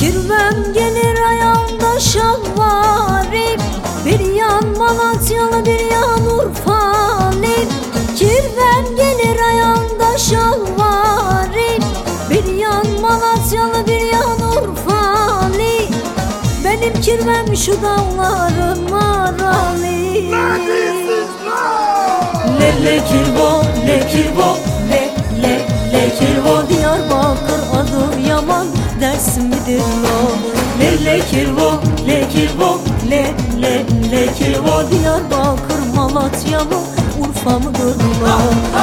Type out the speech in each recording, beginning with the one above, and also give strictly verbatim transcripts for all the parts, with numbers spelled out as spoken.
Kirvem gelir ayağımda şalvarım, bir yan Malatyalı bir yan Urfalı. Kirvem gelir ayağımda şalvarım, bir yan Malatyalı bir yan Urfalı. Benim kirvem şu dağların maralı. Le le kirvo, le kirvo, le le le kirvo. Diyarbakır adı yaman, Dersim midir lo? Le le kirvo, le kirvo, le le le kirvo. Diyarbakır Malatya mı, Urfa mıdır lo?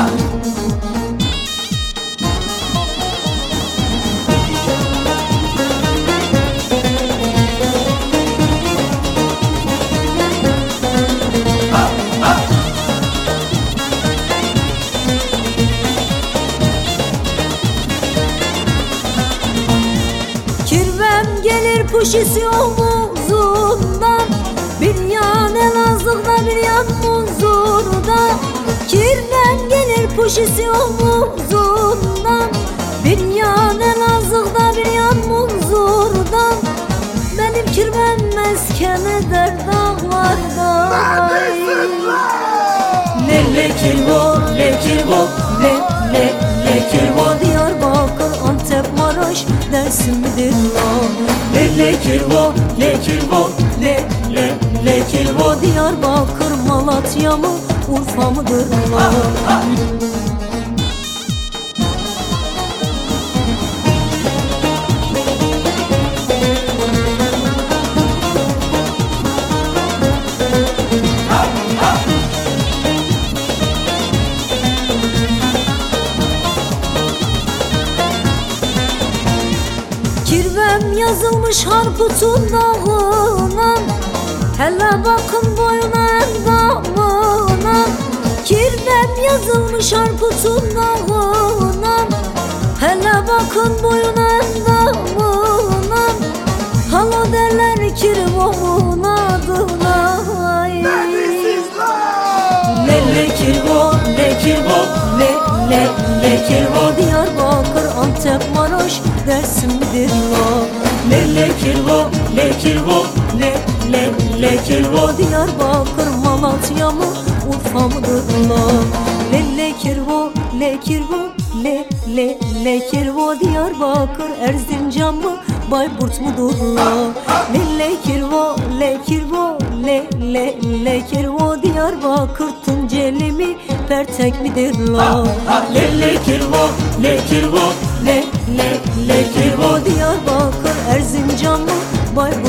Kirvem gelir puşisi omuzundan, bir yan Elazığ'da bir yan Muzur'da. Kirvem gelir puşisi omuzundan, bir yan Elazığ'da bir yan Muzur'da. Benim kirvem mesken eder dağlarda. Le le kirvo, le kirvo, le le le kirvo. Diyarbakır, Antep, Maraş, Dersim midir lo? Le le kirvo, le kirvo, le le le kirvo. Diyarbakır Malatya mı, Urfa mıdır lo? Kirvem yazılmış Harput'un dağına, hele bakın boyuna endamına. Kirvem yazılmış Harput'un dağına, hele bakın boyuna endamına. Hala derler kirvomun adına. Le le kirvo, le kirvo, le le le kirvo. Diyarbakır, Antep, Maraş, Dersim midir lo? Le le kirvo, le kirvo, le le le kirvo. Diyarbakır Malatya mı, Urfa mıdır lo? Le le kirvo, le kirvo, le le le kirvo. Diyarbakır Erzincan mı, Bayburt mudur lo? Le le kirvo, le kirvo, le le le kirvo. Diyarbakır Tunceli mi, Pertek midir lo? Le le kirvo, le kirvo, le le le kirvo. Diyarbakır Erzincan mı, Bayburt